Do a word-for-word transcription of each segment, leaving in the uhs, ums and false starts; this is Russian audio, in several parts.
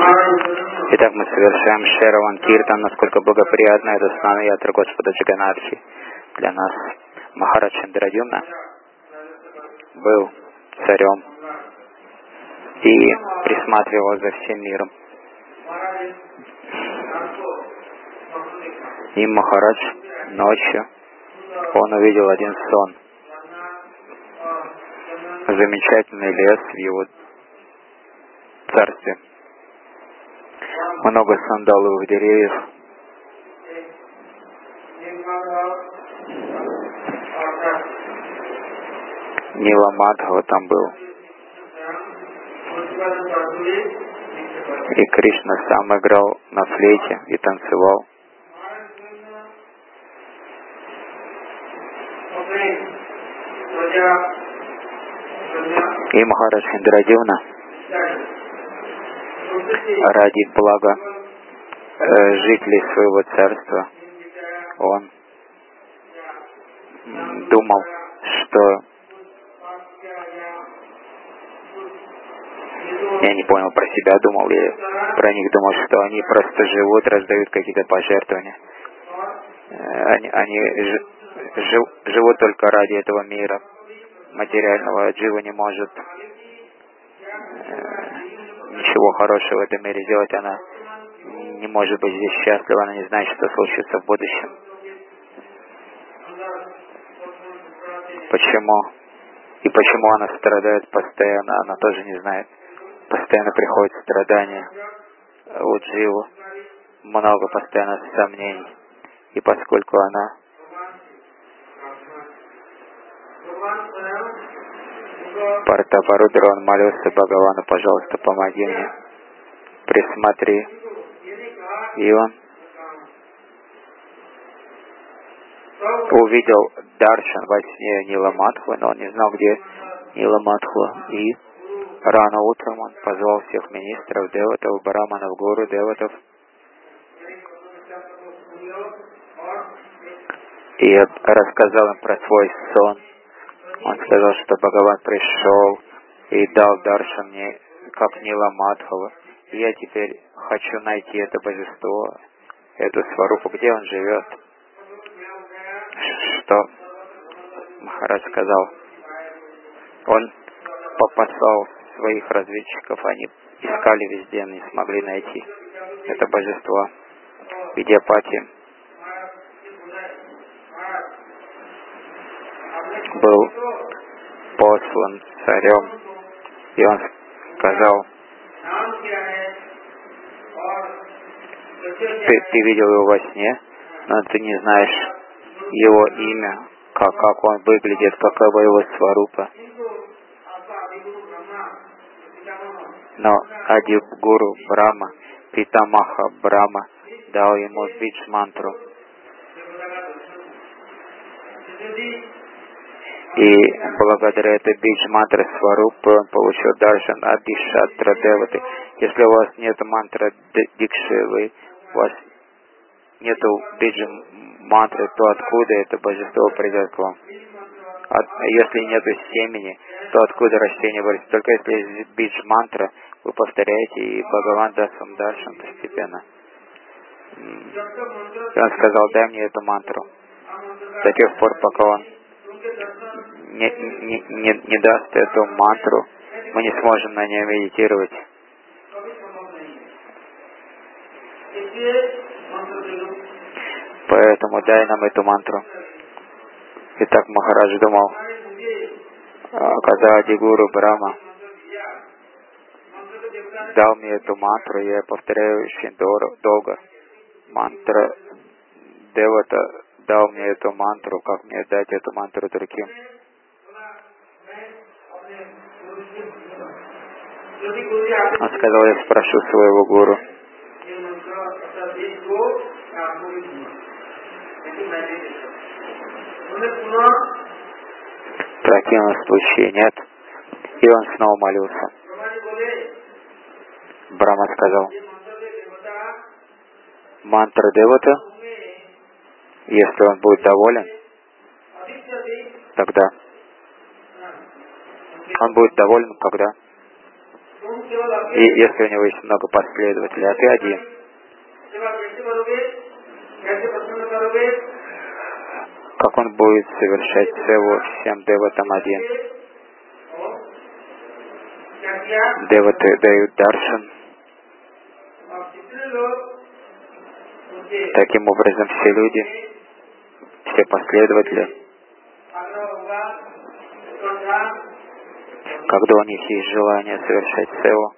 Итак, мы совершаем Шраван Киртан, насколько благоприятно это Снана Ятра Господа Джаганатхи для нас. Махарадж Индрадьюмна был царем и присматривал за всем миром. И Махарадж ночью он увидел один сон. Замечательный лес в его царстве. Много сандаловых деревьев. Ниламадхава там был. И Кришна сам играл на флейте и танцевал. И Махарадж Индрадьюмна ради блага э, жителей своего царства он думал, что я не понял, про себя думал ли, про них думал, что они просто живут, раздают какие-то пожертвования. Они, они ж, жив, живут только ради этого мира материального. Джива не может э, ничего хорошего в этом мире сделать. Она не может быть здесь счастлива, она не знает, что случится в будущем. Почему? И почему она страдает постоянно, она тоже не знает. Постоянно приходят страдания у Дживы, много постоянно сомнений. И поскольку она Партапарудра, он молился Бхагавану: пожалуйста, помоги мне, присмотри. И он увидел Даршан во сне Ниламадхвы, но он не знал, где Ниламадхва. И рано утром он позвал всех министров, деватов, браманов, гуру, деватов, и рассказал им про свой сон. Он сказал, что Бхагаван пришел и дал Даршан мне, как Ниламадхава. И я теперь хочу найти это божество, эту сварупу, где он живет. Что Махарадж сказал? Он послал своих разведчиков, они искали везде, не смогли найти это божество. Видяпати был послан царем, и он сказал: ты, ты видел его во сне, но ты не знаешь его имя, как, как он выглядит, какова его сварупа. Но Ади-гуру Брахма, Питамаха Брахма, дал ему бидж-мантру. И благодаря этой бидж-мантре сварупы он получил даршан Адишатра Деваты. Если у вас нет мантры Дикши, вы, у вас нет бидж-мантры, то откуда это божество придет к вам? От, если нет семени, то откуда растение вырастет? Только если есть бидж-мантра, вы повторяете, и Бхагаван даст вам даршан постепенно. И он сказал: дай мне эту мантру. До тех пор, пока он не, не, не, не даст эту мантру, мы не сможем на нее медитировать. Поэтому дай нам эту мантру. Итак, Махарадж думал, когда Ади-гуру Брахма дал мне эту мантру, я повторяю очень долго. Мантра Девата дал мне эту мантру, как мне дать эту мантру другим? Он сказал: я спрошу своего гуру. В противном случае нет. И он снова молился. Брахма сказал: мантра Девата, если он будет доволен, тогда он будет доволен, когда И если у него есть много последователей, а ты один, как он будет совершать севу всем деватам один? Деваты дают даршан. Таким образом, все люди, все последователи, когда у них есть желание совершать севу,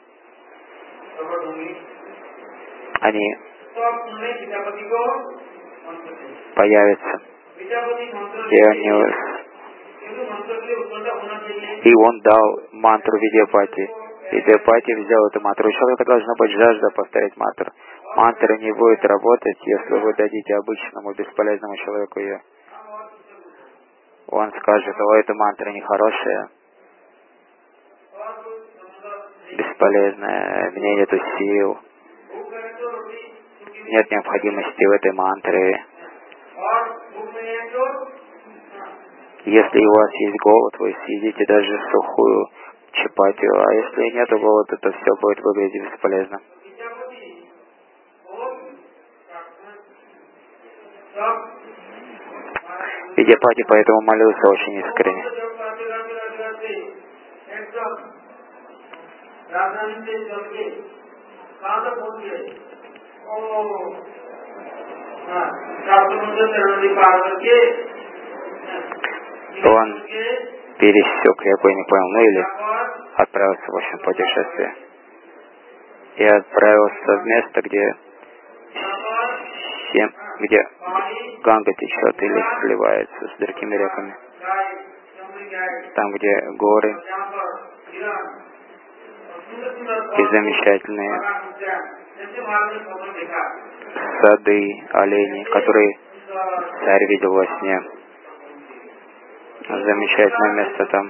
они появятся, и они, и он дал мантру Видьяпати. И Видьяпати взял эту мантру. У человека должна быть жажда повторять мантру. Мантра не будет работать, если вы дадите обычному бесполезному человеку ее. Он скажет: о, эта мантра нехорошая, бесполезная, мне нету сил, нет необходимости в этой мантре. Если у вас есть голод, вы съедите даже сухую чапатию, а если нету голода, то все будет выглядеть бесполезно. Видьяпати поэтому молился очень искренне. Он пересек, я бы не понял, ну или отправился в общем путешествие. И отправился в место, где всем, где Ганга течет или сливается с другими реками. Там, где горы и замечательные сады, олени, которые царь видел во сне. Замечательное место там.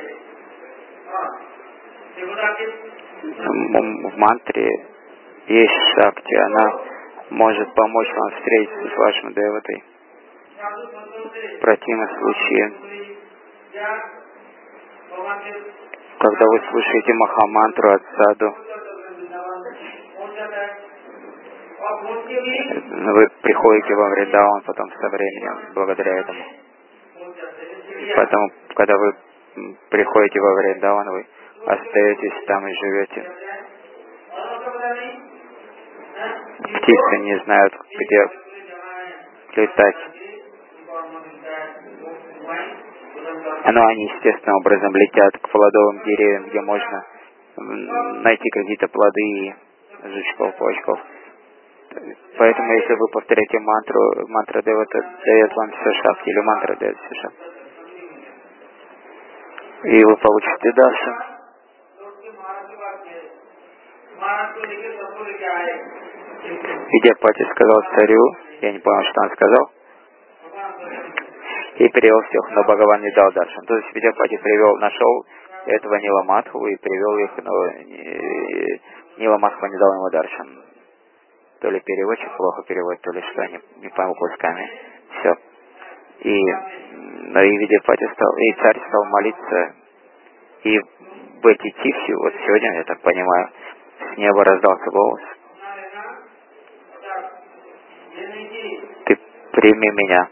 В мантре есть шакти, она может помочь вам встретиться с вашим деватой. В противном случае, когда вы слушаете махамантру от саду, вы приходите во Вриндаун потом со временем, благодаря этому. Поэтому, когда вы приходите во Вриндаун, вы остаетесь там и живете. Птицы не знают, где летать. Но они естественным образом летят к плодовым деревьям, где можно найти какие-то плоды и жучков, паучков. Поэтому, если вы повторяете мантру, мантра Девата дает вам все шапки, или мантра дает все шапки. И вы получите даршан. Видьяпати сказал царю, я не понял, что он сказал, и привел всех, но Бхагаван не дал даршан. То есть Видьяпати привел, нашел этого Ниламадху и привел их, но Ниламадху не дал ему даршан. То ли переводчик плохо переводит, то ли что, не, не пойму кусками. Все. И, ну, и Видьяпати стал, и царь стал молиться, и в эти тихи, вот сегодня, я так понимаю, с неба раздался голос: ты прими меня.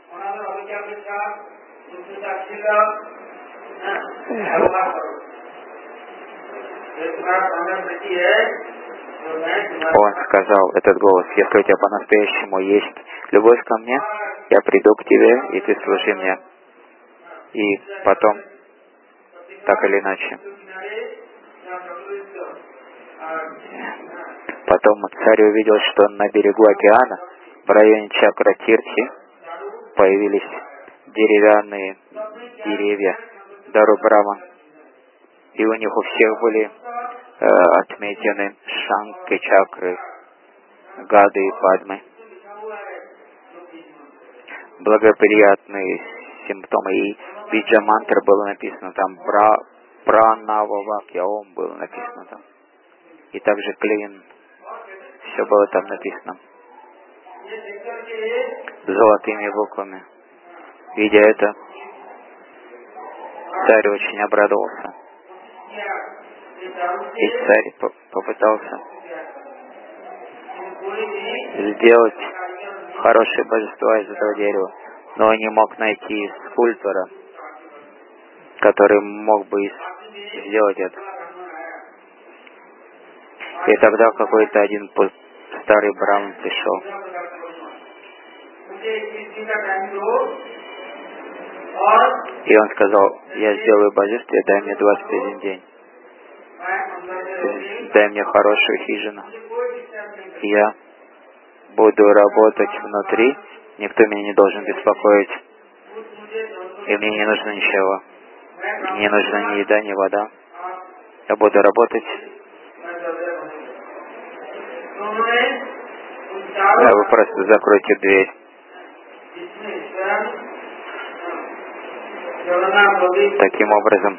Он сказал, этот голос: если у тебя по-настоящему есть любовь ко мне, я приду к тебе, и ты служи мне. И потом, так или иначе, потом царь увидел, что на берегу океана, в районе Чакра-Тирти, появились деревянные деревья Дару Браман. И у них у всех были э, отметены шанки, чакры, гады и падмы. Благоприятные симптомы. И Виджа мантра было написано там, Бра, Пранававакья Ом было написано там. И также Клин. Все было там написано золотыми буквами. Видя это, царь очень обрадовался. И царь по попытался сделать хорошие божества из этого дерева, но он не мог найти скульптора, который мог бы сделать это. И тогда какой-то один старый браман пришел. И он сказал: я сделаю божество, дай мне двадцать один день. Дай мне хорошую хижину. Я буду работать внутри, никто меня не должен беспокоить. И мне не нужно ничего. Мне не нужна ни еда, ни вода. Я буду работать. Да, вы просто закройте дверь. Таким образом,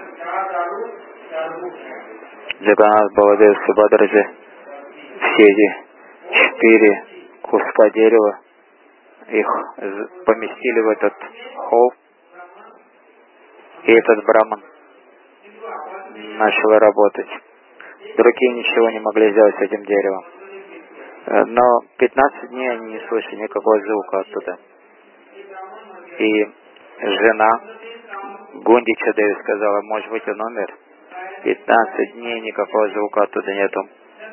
Джаганнат, Баладев, Субхадраджи, все эти четыре куска дерева, их поместили в этот холл, и этот браман начал работать. Другие ничего не могли сделать с этим деревом. Но пятнадцать дней они не слышали никакого звука оттуда. И жена Гундича Деви сказала: может быть, он умер? пятнадцать дней никакого звука оттуда нету.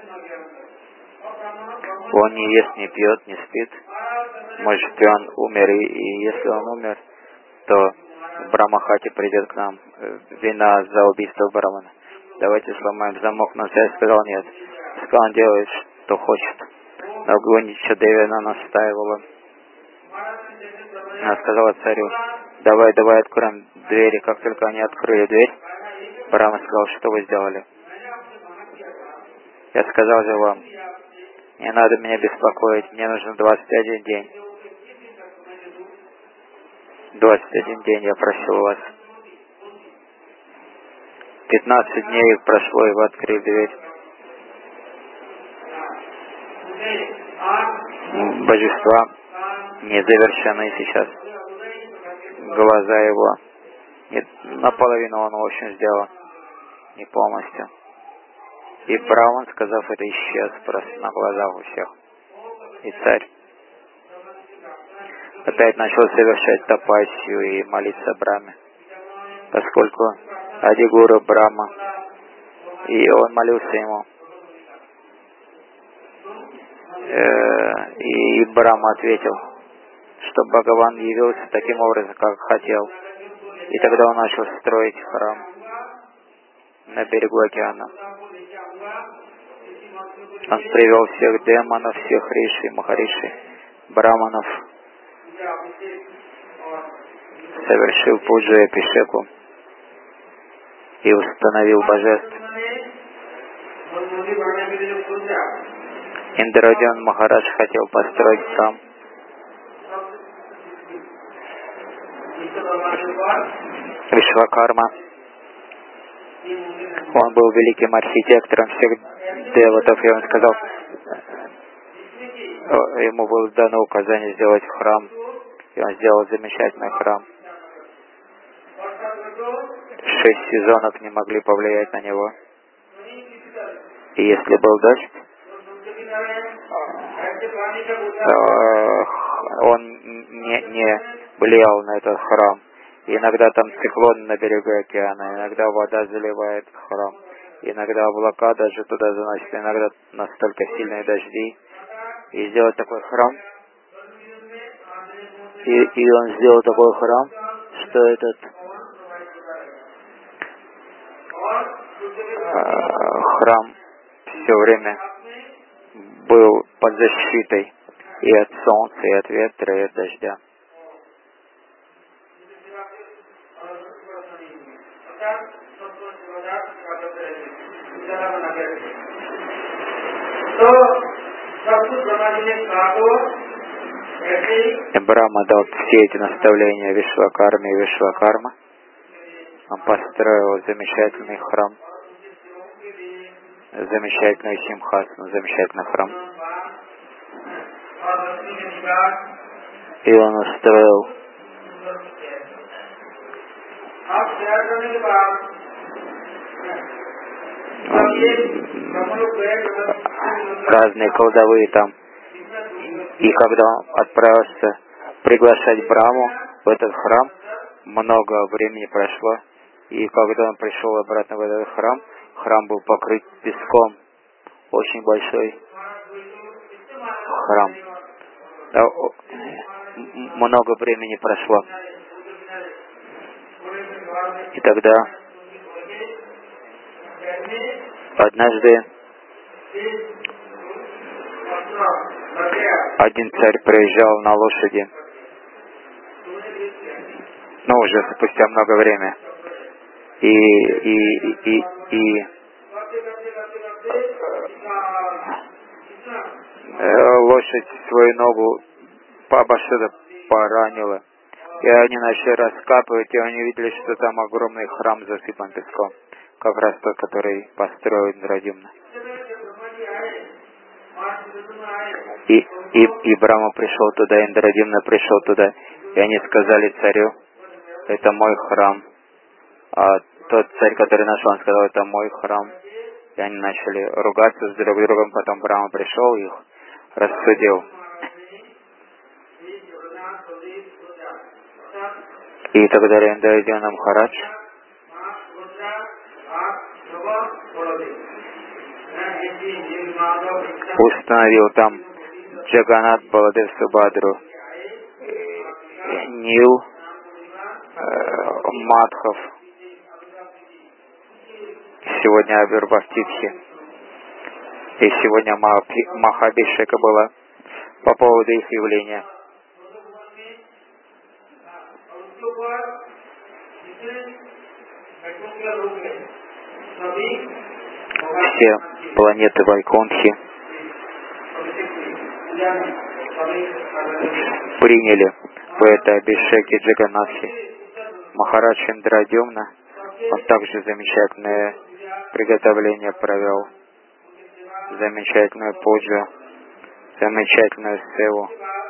Он не ест, не пьет, не спит. Может, и он умер, и, и если он умер, то в Брамахате придет к нам вина за убийство Брамана. Давайте сломаем замок. Но царь сказал: нет. Сказал, он делает, что хочет. Но Гундича Деви она настаивала. Она сказала царю: давай, давай откроем двери. Как только они открыли дверь, Брахма сказал: что вы сделали? Я сказал же вам, не надо меня беспокоить, мне нужно двадцать один день. двадцать один день я просил вас. пятнадцать дней прошло, и вы открыли дверь. Божества не завершены сейчас. Глаза его, нет, наполовину он, в общем, сделал, не полностью. И Браман, сказав это, исчез просто на глазах у всех. И царь опять начал совершать тапасию и молиться Брахме, поскольку Адигуру Брахма, и он молился ему. И Брахма ответил, что Бхагаван явился таким образом, как хотел. И тогда он начал строить храм на берегу океана. Он привел всех демонов, всех риши, махариши, браманов, совершил пуджу и абхишеку и установил божеств. Индрадьян Махарадж хотел построить храм. Вишвакарма, он был великим архитектором всех деватов, и он сказал, ему было дано указание сделать храм, и он сделал замечательный храм. Шесть сезонов не могли повлиять на него. И если был дождь, он не, не влиял на этот храм. И иногда там циклон на берегу океана, иногда вода заливает храм, иногда облака даже туда заносят, иногда настолько сильные дожди. И сделать такой храм, и, и он сделал такой храм, что этот э, храм все время был под защитой и от солнца, и от ветра, и от дождя. И Брахма дал все эти наставления Вишвакарме и Вишвакарма. Он построил замечательный храм, замечательный Симхасану, замечательный храм. И он устроил разные колдовые там. И когда он отправился приглашать Браму в этот храм, много времени прошло. И когда он пришел обратно в этот храм, храм был покрыт песком. Очень большой храм. Да, много времени прошло. И тогда однажды один царь приезжал на лошади, ну уже спустя много времени, и и и и, и э, лошадь свою ногу обо что-то поранила, и они начали раскапывать, и они видели, что там огромный храм засыпан песком, как раз тот, который построил Индрадьюмна. И, и, и Брама пришел туда, Индрадьюмна пришел туда, и они сказали царю: это мой храм. А тот царь, который нашел, он сказал: это мой храм. И они начали ругаться с друг другом, потом Брама пришел и их рассудил. И тогда Индрадьюмна Махарадж установил там Джаганат, Баладев, Субадру, Нил, э, Мадхов, сегодня Абирбхактитхи, и сегодня Махабхишека была по поводу их явления. Все планеты Вайкунтхи приняли в этой Абхишеке Джаганатхи. Махарадж Индрадьюмна, он также замечательное приготовление провел, замечательную пуджу, замечательную севу.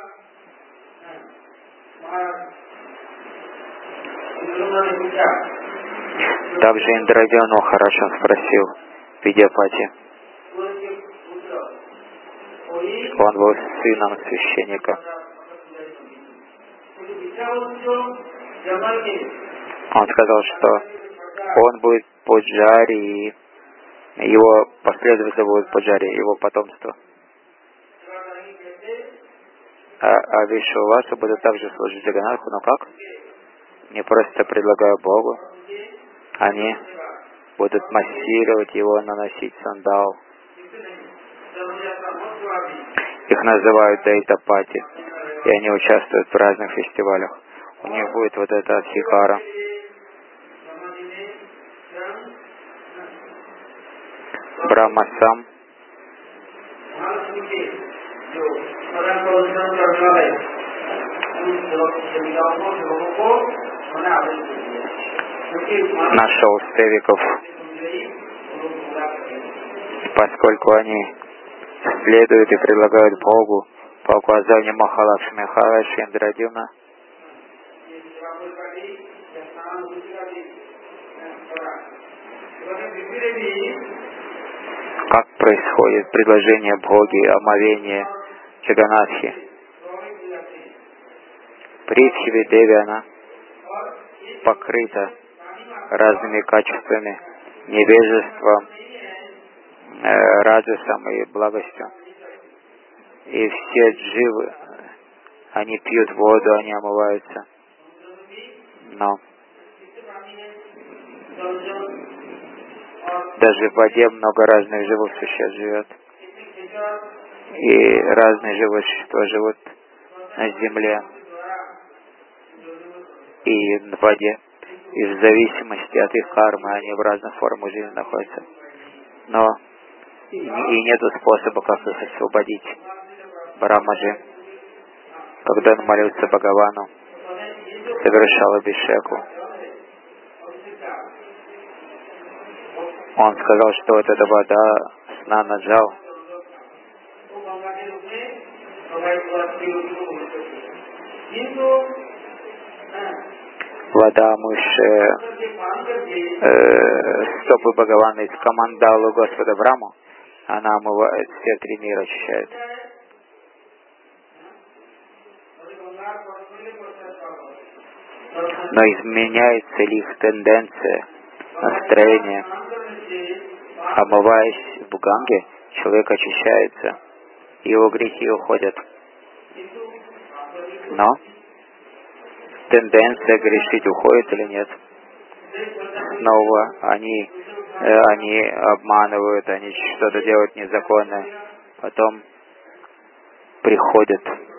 Также Индрадьюмна Махарадж спросил Видьяпати. Он был сыном священника. Он сказал, что он будет пуджари, и его последователи будут пуджари, его потомство. А, а Вишваваса будут также служить Джаганатху, но как? Не просто предлагаю Богу. Они будут массировать его, наносить сандал. Их называют Дайтапати, и они участвуют в разных фестивалях. У них будет вот эта Адхикара. Брахма сам нашел севиков, поскольку они следуют и предлагают Богу по указанию Махалакшми. Махарадж Индрадьюмна как происходит предложение Боги, омовение Джаганатхи. Притхви Деви, она покрыта разными качествами, невежеством, э, раджасом и благостью. И все дживы, они пьют воду, они омываются. Но даже в воде много разных живых существ живет. И разные живые существа живут на земле и в воде. И в зависимости от их кармы они в разных формах жизни находятся. Но и, и нету способа, как их освободить. Брамаджи, когда он молился Бхагавану, совершал Абхишеку, он сказал, что вот эта вода Снана-джал, вода, мышь, э, стопы Бхагавана из Камандалу Господа Браму, она омывает все три мира, очищает. Но изменяется ли их тенденция, настроение? Омываясь в Ганге, человек очищается, его грехи уходят. Но тенденция грешить уходит или нет? Снова они, э, они обманывают, они что-то делают незаконное, потом приходят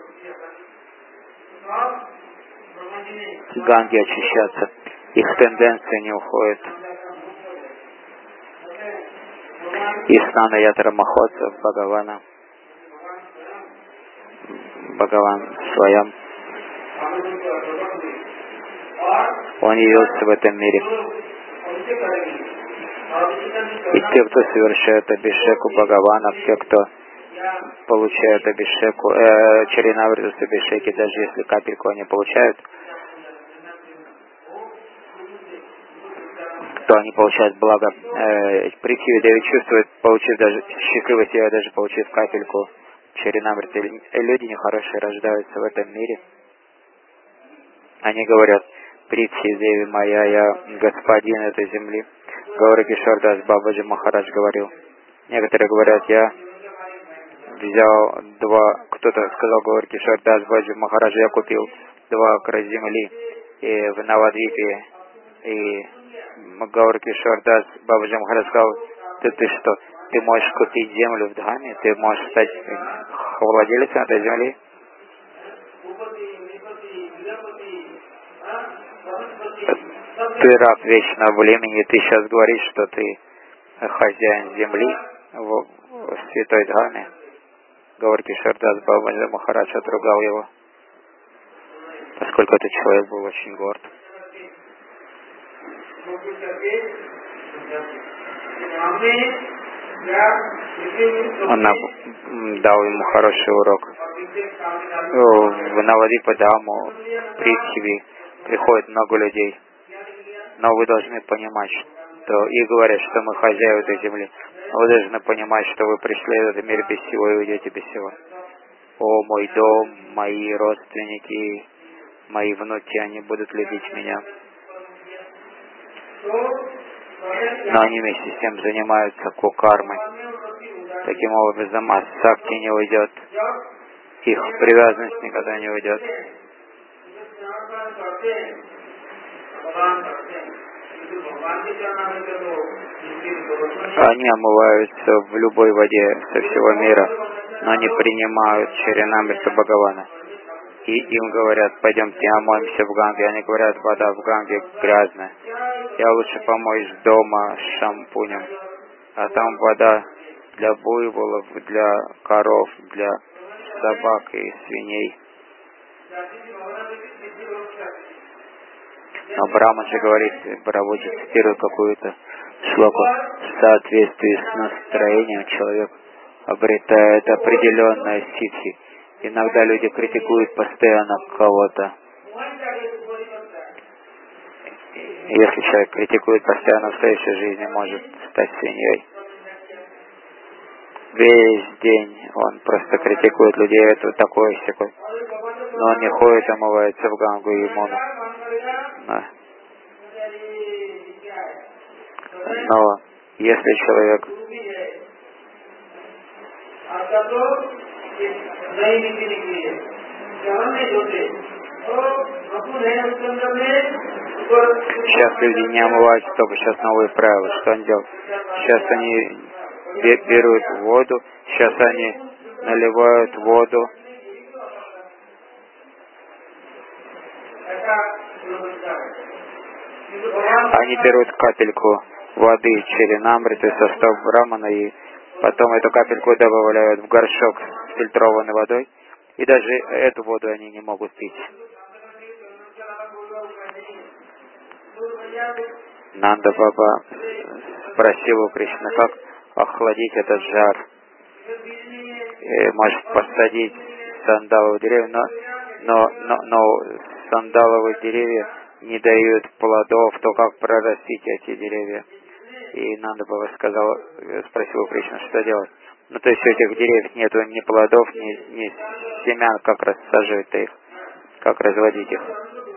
к Ганге очищаться, их тенденция не уходит. И снана ятра махотса Бхагавана, Бхагаван своем. Он явился в этом мире. И те, кто совершает абишеку Бхагавана, те, кто получают абишеку, э, чаринавриту с абишеки, даже если капельку они получают, то они получают благо. Э, Притхиви Деви чувствуют, получив даже счастливость, даже получив капельку чаринавриты. Люди нехорошие рождаются в этом мире. Они говорят: Притхи Деви моя, я господин этой земли. Гаура Кишор Дас Бабаджи Махарадж говорил. Некоторые говорят: я взял два, кто-то сказал Гаура Кишор Дас Бабаджи Махарадж, я купил два акра земли и в Навадвипе. И Гаура Кишор Дас Бабаджи Махарадж сказал: ты, ты что, ты можешь купить землю в Дхаме, ты можешь стать владельцем этой земли? Ты раб вечного времени, ты сейчас говоришь, что ты хозяин земли в, в Святой Дхаме. Гаура Кишор Дас Бабаджи Махарадж отругал его, поскольку этот человек был очень горд. Он дал ему хороший урок. В Навадипа Даму, в Притхиви приходит много людей. Но вы должны понимать, что и говорят, что мы хозяева этой земли. Но вы должны понимать, что вы пришли в этот мир без всего и уйдете без всего. О, мой дом, мои родственники, мои внуки, они будут любить меня. Но они вместе с тем занимаются кукармой. Таким образом, асакти не уйдет. Их привязанность никогда не уйдет. Они омываются в любой воде со всего мира, но не принимают чаринамрита Бхагавана. И им говорят: пойдемте омоемся в Ганге. Они говорят: вода в Ганге грязная. Я лучше помоюсь дома с шампунем. А там вода для буйволов, для коров, для собак и свиней. Но Брахман же говорит, Бхагавати цитирует какую-то шлоку: в соответствии с настроением человек обретает определенное ситхи. Иногда люди критикуют постоянно кого-то. Если человек критикует постоянно, в следующей жизни может стать свиньей. Весь день он просто критикует людей, это такое всякое. Но он не ходит, омывается в Гангу и Ямуну. Да. Но если человек сейчас люди не омываются, только сейчас новые правила. Что они делают? Сейчас они берут воду, сейчас они наливают воду. Они берут капельку воды чаринамриты, состав Брахмана, и потом эту капельку добавляют в горшок с фильтрованной водой. И даже эту воду они не могут пить. Нанда Баба спросил у Кришны, как охладить этот жар. И, может, посадить сандаловые деревья, но, но, но, но сандаловые деревья не дают плодов, то как прорастить эти деревья? И Нанда Баба сказал, спросил у Кришны, что делать. Ну, то есть у этих деревьев нету ни плодов, ни, ни семян, как рассаживать их, как разводить их.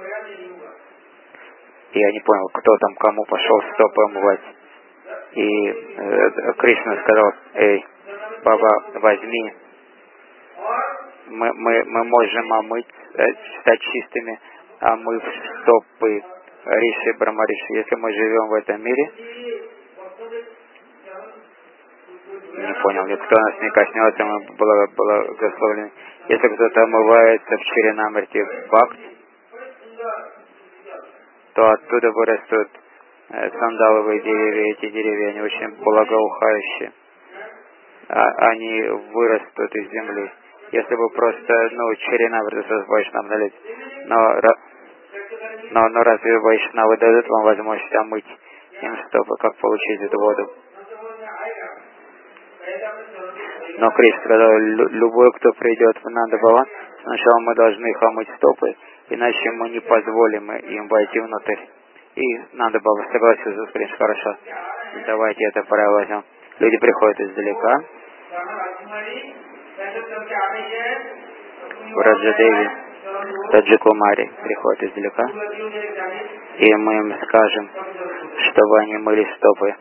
И я не понял, кто там кому пошел стопы омывать. И э, Кришна сказал, эй, Баба, возьми, мы, мы, мы можем омыть, э, стать чистыми, омыв стопы Риши Брахмариши. Если мы живем в этом мире, не понял, никто нас не коснется, мы благословлены. Если кто-то омывается в Чаринамрите Бхакти, то оттуда вырастут э, сандаловые деревья. Эти деревья, они очень благоухающие. А, они вырастут из земли. Если вы просто, ну, Чаринамриту с Вайшнавом налить, но, но, но разве Вайшнавы дадут вам возможность омыть им стопы, как получить эту воду? Но Кришна сказал, любой, кто придет в Нанда-Баван, сначала мы должны их омыть стопы, иначе мы не позволим им войти внутрь. И Нанда-Бава согласился с Кришной, хорошо, давайте это правило возьмем. Люди приходят издалека, в Раджадеви, Раджакумари приходят издалека, и мы им скажем, чтобы они мыли стопы.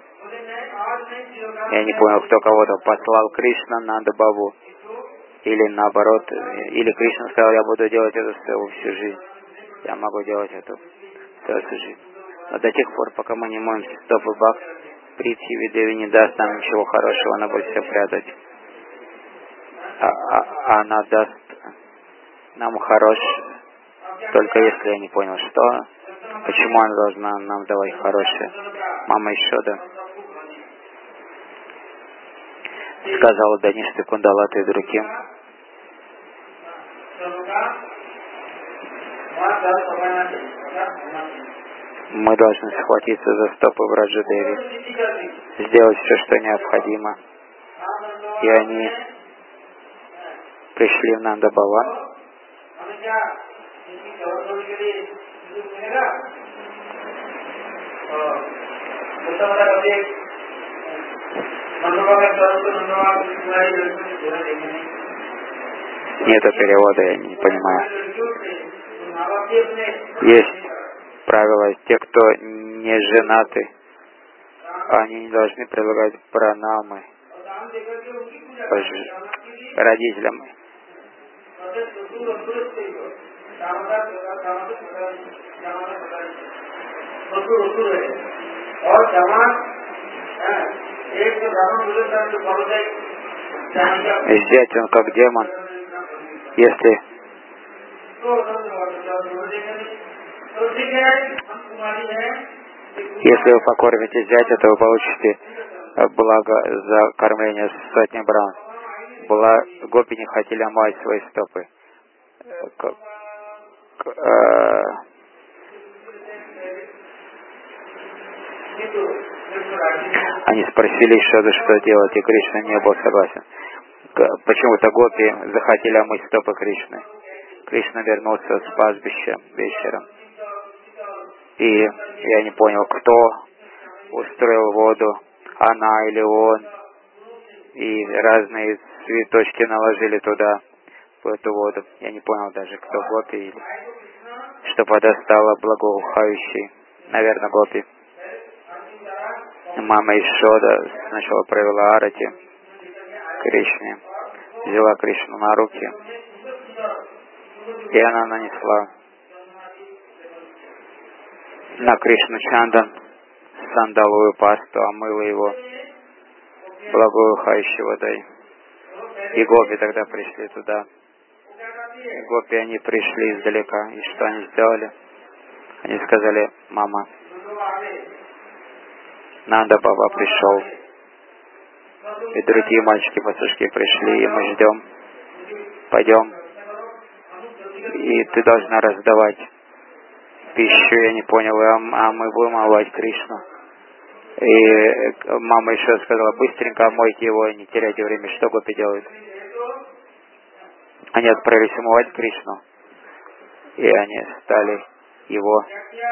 Я не понял, кто кого-то послал, Кришна, Нанда-Баву, или наоборот, или Кришна сказал, я буду делать это всю жизнь. Я могу делать это всю жизнь. Но до тех пор, пока мы не моем стопы Бхакти, Притхи Деви не даст нам ничего хорошего, она будет все прятать. А, а, она даст нам хорош, только если я не понял, что, почему она должна нам давать хорошее. Мама Ишода сказала Даниште Кундалаты и другим, мы должны схватиться за стопы Враджадеви, сделать все, что необходимо. И они пришли в Нанда-Баван. Нету перевода, я не понимаю. Есть правило, те, кто не женаты, они не должны предлагать пранамы родителям. Зять он как демон. Если Если вы покормите зятя, то вы получите благо за кормление сотни бран. Была, гопи не хотели омывать свои стопы. К, к, э, они спросили Ишоду, что делать, и Кришна не был согласен. Почему-то гопи захотели омыть стопы Кришны. Кришна вернулся с пастбища вечером. И я не понял, кто устроил воду, она или он. И разные цветочки наложили туда, в эту воду. Я не понял даже, кто гопи или что вода стала благоухающей. Наверное, гопи. Мама Ишода сначала провела арати Кришне, взяла Кришну на руки, и она нанесла на Кришну чандан сандаловую пасту, омыла его благоухающей водой. И гопи тогда пришли туда. И гопи, они пришли издалека. И что они сделали? Они сказали, мама, Нанда-Баба пришел. И другие мальчики-пастушки пришли, и мы ждем. Пойдем. И ты должна раздавать пищу, я не понял, а мы будем омывать Кришну. И мама еще сказала, быстренько омойте его, не теряйте время. Что гопи делают? Они отправились омывать Кришну. И они стали его,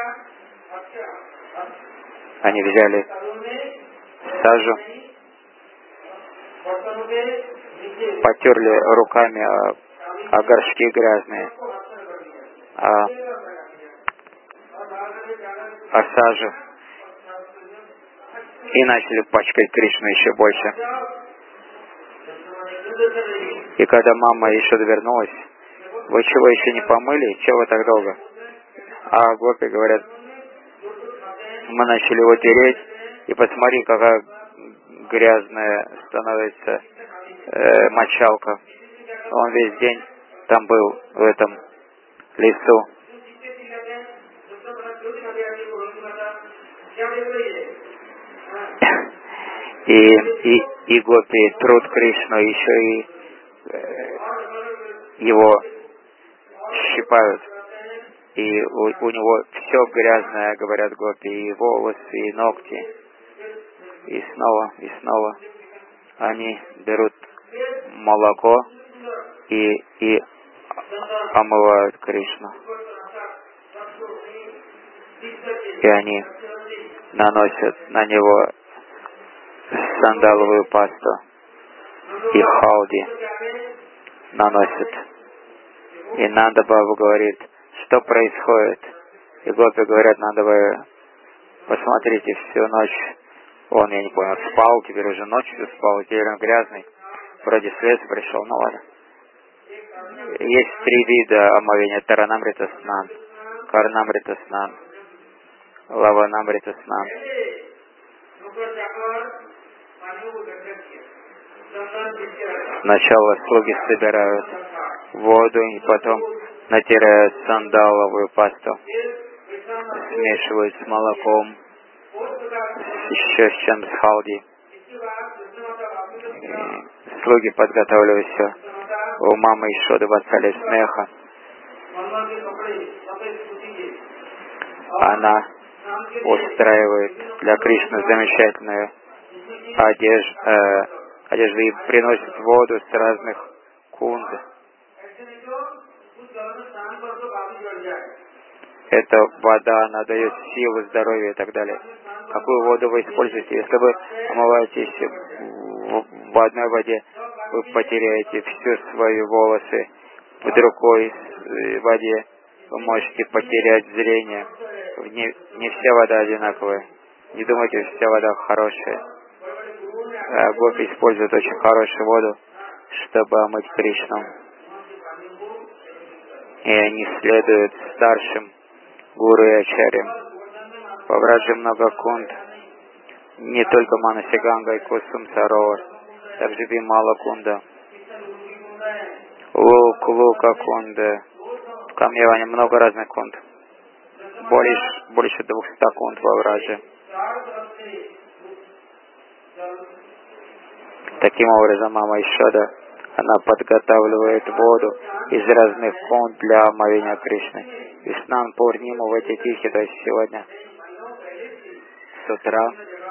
они взяли сажу, потерли руками о, о горшки грязные, о, о сажу, и начали пачкать Кришну еще больше. И когда мама еще вернулась: вы чего, еще не помыли? Чего вы так долго? А гопи говорят: мы начали его тереть, и посмотри, какая грязная становится э, мочалка. Он весь день там был, в этом лесу. И, и, и гопи труд Кришну, еще и э, его щипают. И у, у него все грязное, говорят гопи, и волосы, и ногти. И снова, и снова они берут молоко и, и омывают Кришну. И они наносят на него сандаловую пасту и халди наносят. И Нанда Баба говорит: что происходит? И гопи говорят: Нанда Баба, посмотрите, всю ночь он, я не понял, спал, теперь уже ночью спал, теперь он грязный, вроде свет пришел, ну ладно. Есть три вида омовения: Таранамрита снан, Карнамрита снан, Лаванамрита снан. Сначала слуги собирают воду, и потом натирают сандаловую пасту, смешивают с молоком, еще с чем, с халди. И слуги подготавливают все. У мамы еще Ватсали Смеха. Она устраивает для Кришны замечательную одежду, э, одежду и приносит воду с разных кунд. Эта вода, она дает силу, здоровье и так далее. Какую воду вы используете? Если вы омываетесь в, в одной воде, вы потеряете все свои волосы. В другой воде вы можете потерять зрение. Не, не вся вода одинаковая. Не думайте, что вся вода хорошая. А гопи используют очень хорошую воду, чтобы омыть Кришну. И они следуют старшим гуру и ачарьям. Во Враджи много кунд. Не только Манаси Ганга и Кусум Саровар. Также Бимала кунда. Лук, Лука кунда. В Камьяване много разных кунд. Больше, больше двухсот кунд во Враджи. Таким образом, мама Ишода, она подготавливает воду из разных кунд для омовения Кришны. И снан Пурниму в эти тихи, то есть сегодня, с утра,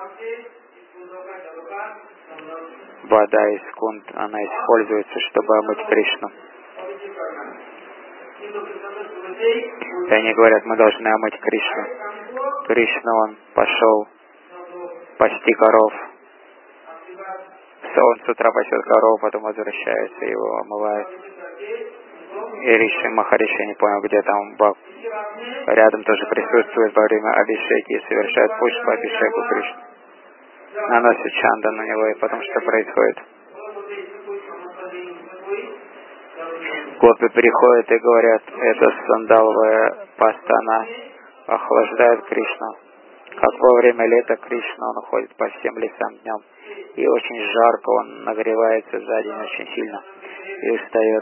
вода из кунд, она используется, чтобы омыть Кришну. И они говорят: мы должны омыть Кришну. Кришна, он пошел пасти коров. Он с утра пасет коров, потом возвращается, его омывает. И Риши Махариши, я не понял, где там Баб, рядом тоже присутствует во время абишеки и совершает пушпа абишеку Кришны. Наносит чанда на него, и потом что происходит? Гопи приходят и говорят: эта сандаловая паста, она охлаждает Кришну. Как во время лета Кришна, он уходит по всем лесам днем. И очень жарко, он нагревается за день очень сильно и устает.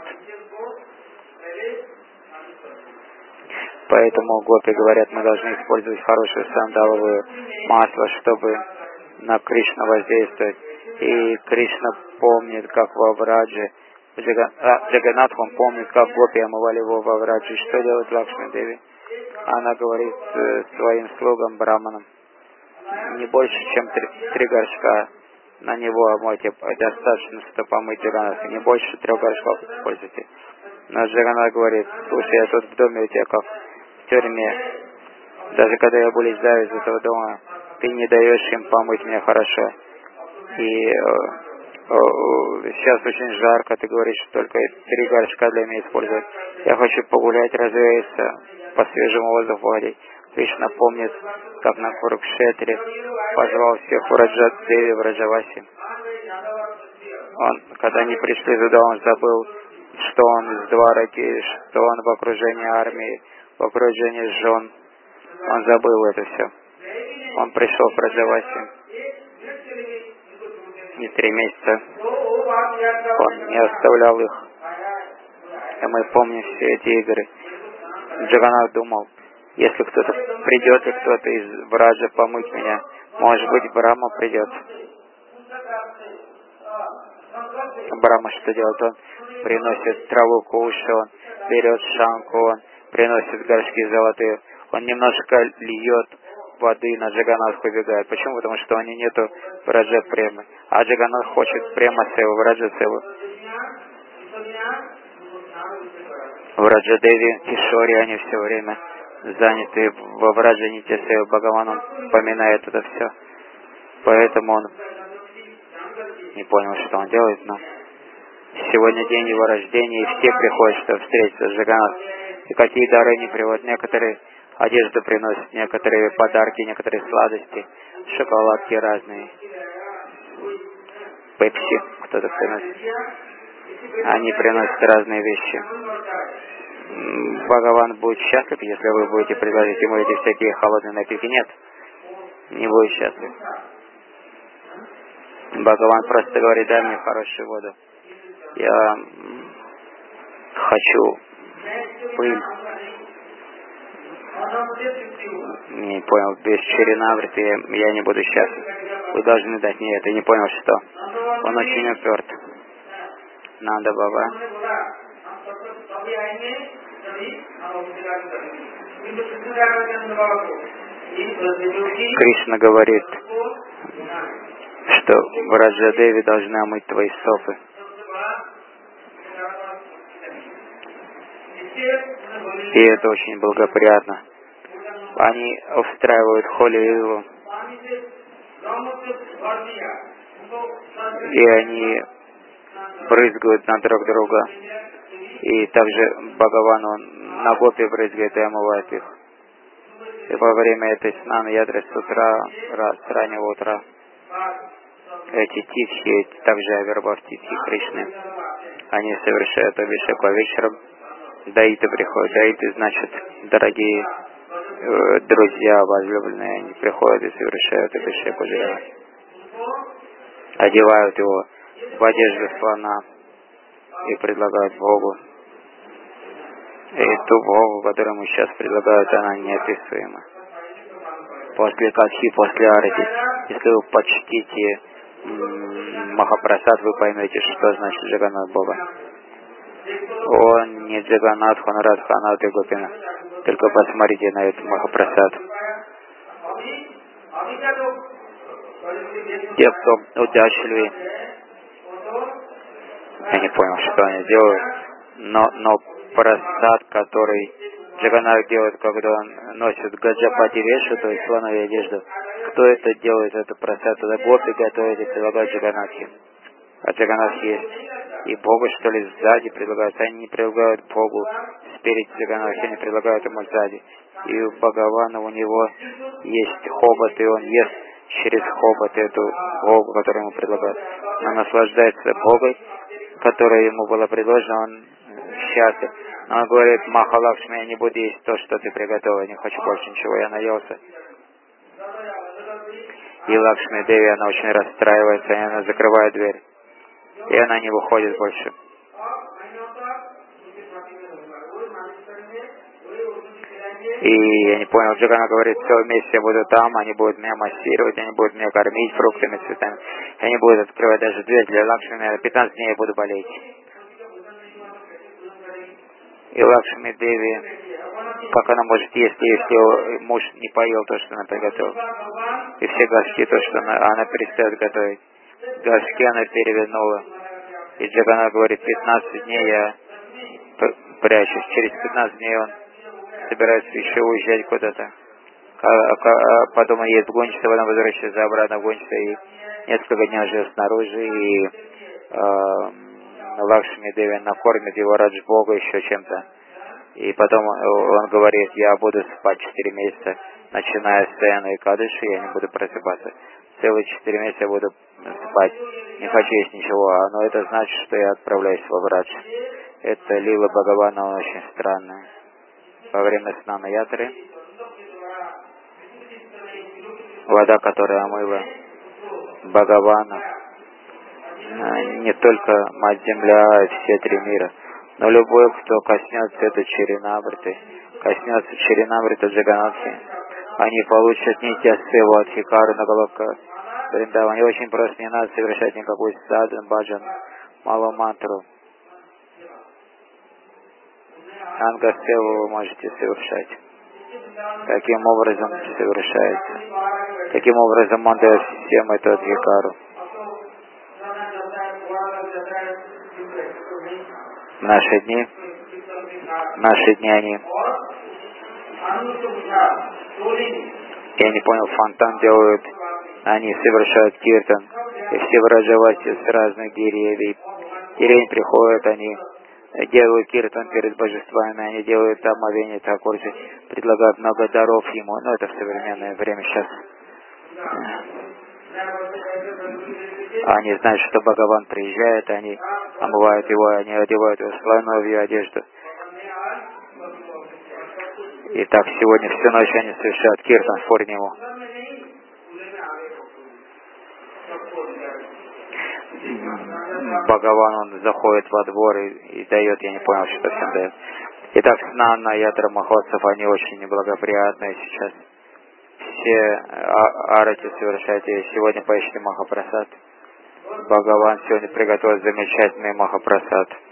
Поэтому гопи говорят: мы должны использовать хорошее сандаловое масло, чтобы на Кришну воздействовать. И Кришна помнит, как во Враджи, Джаганатх, он помнит, как гопи омывали его во Враджи. Что делает Лакшми Деви? Она говорит э, своим слугам браманам: не больше, чем три, три горшка на него омойте, достаточно, чтобы помыть Джаганатха. Не больше трех горшков используйте. Но Джаганатх говорит: слушай, я тут в доме у тебя как в тюрьме. Даже когда я вылезаю из этого дома, ты не даешь им помыть меня хорошо. И э, э, сейчас очень жарко, ты говоришь, что только три горшка для меня использовать. Я хочу погулять, развеяться, по свежему воздуху ходить. Кришна помнит, как на Курукшетре позвал всех в Раджа-Деви, в Раджаваси. Он, когда они пришли туда, он забыл, что он из Двараки, что он в окружении армии, в окружении жен. Он забыл это все. Он пришел в Раджаваси. И три месяца он не оставлял их. И мы помним все эти игры. Джаганнат думал, если кто-то придет и кто-то из Враджа помыть меня, может быть, Брахма придет. Брахма что делает? Он приносит траву куши, он берет шанку, он приносит горшки золотые, он немножко льет воды на Джаганнатху бегает. Почему? Потому что у них нету Враджа премы. А Джаганнат хочет према севу, Враджа севу. Враджа Деви, Кишори, они все время заняты во Враджа Нитья-севе. Бхагаван, он поминает это все. Поэтому он не понял, что он делает, но сегодня день его рождения, и все приходят, чтобы встретиться с Джаганнатом. И какие дары не приводят. Некоторые одежду приносят, некоторые подарки, некоторые сладости, шоколадки разные, пепси кто-то приносит. Они приносят разные вещи. Бхагаван будет счастлив, если вы будете предложить ему эти всякие холодные напитки. Нет, не будет счастлив. Бхагаван просто говорит, дай мне хорошую воду. Я хочу пыль. Не понял, без Чаринавриты я не буду счастлив. Вы должны дать мне это. Я не понял, что. Он очень уперт. Нанда Баба. Кришна говорит, что Враджа Деви должны омыть твои стопы. И это очень благоприятно. Они устраивают холи-илу. И они брызгают на друг друга. И также Бхагаван, он на гопи брызгает и омывает их. И во время этой снаны ядры с утра, с раннего утра, эти титхи, также авербав титхи Кришны, они совершают абхишеку, а вечером даиты приходят. Даиты, значит, дорогие э, друзья, возлюбленные, они приходят и совершают абхишеку Джаганнату. Одевают его в одежду слона и предлагают Богу. И ту Богу, которую ему сейчас предлагают, она неописуема. После Катхи, после Арати, если вы почтите м- Махапрасад, вы поймете, что значит Джаганнат Бога. Он не Джаганнат, он Радханат и Гопина. Только посмотрите на этот Махапрасад. Те, кто удачливый, я не понял, что они делают, но, но прасад, который Джаганнат делает, когда он носит гаджапати вешу, то есть слоновую одежду, кто это делает, это прасад, это гопи готовят и предлагают Джаганнатхи. А Джаганнат есть. И Богу, что ли, сзади предлагают. Они не предлагают Богу спереди Джаганнатхи, они предлагают ему сзади. И у Бхагавана у него есть хобот, и он ест через хобот эту Богу, которую ему предлагают. Он наслаждается Богой, которая ему была предложена, он счастлив. Но он говорит, Махалакшми, я не буду есть то, что ты приготовил, я не хочу больше ничего, я наелся. И Лакшми Деви, она очень расстраивается, и она закрывает дверь. И она не выходит больше. И я не понял, Джаганнат говорит, все вместе я буду там, они будут меня массировать, они будут меня кормить фруктами, цветами. Они будут открывать даже дверь для Лакшми, на пятнадцать дней я буду болеть. И Лакшми Деви, как она может есть, если муж не поел то, что она приготовила. И все горшки, то, что она, она перестает готовить. Горшки она перевернула. И Джаганнат говорит, пятнадцать дней я прячусь. Через пятнадцать дней он собираются еще уезжать куда-то. Потом он едет в Гончице, потом возвращается обратно в Гончице и несколько дней живет снаружи, и э, Лакшми Деви накормит его Радж Бога еще чем-то. И потом он говорит: я буду спать четыре месяца, начиная с Сэна и Кадыши, я не буду просыпаться. Целые четыре месяца я буду спать, не хочу есть ничего, но это значит, что я отправляюсь во Врадж. Это лила Бхагавана, он очень странный. Во время снана ятры вода, которая омыла Бхагавана, не только Мать Земля, а все три мира, но любой, кто коснется этой Чаринамриты, коснется Чаринамриты Джаганатхи, они получат нитья севу от Хикару на головках Вриндавана. И очень просто, не надо совершать никакой саджан, баджан, малую мантру. Ангасеву вы можете совершать. Таким образом совершается. Таким образом он дает всем эту Адхикару. В наши дни, в наши дни они, я не понял, фонтан делают, они совершают киртан, и все враджавати с разных деревьев. Деревень приходят, они делают киртан перед божествами, они делают там омовение Такурджи, предлагают много даров ему, но это в современное время сейчас. Они знают, что Бхагаван приезжает, они омывают его, они одевают его в слоновью одежду. И так сегодня всю ночь они совершают киртан в Пурниму. Бхагаван, он заходит во двор и, и дает, я не понял, что всем дает. Итак, снана ядра махотсов, они очень неблагоприятные сейчас. Все а- арати совершайте. Сегодня поищите Махапрасад. Бхагаван сегодня приготовил замечательный Махапрасад.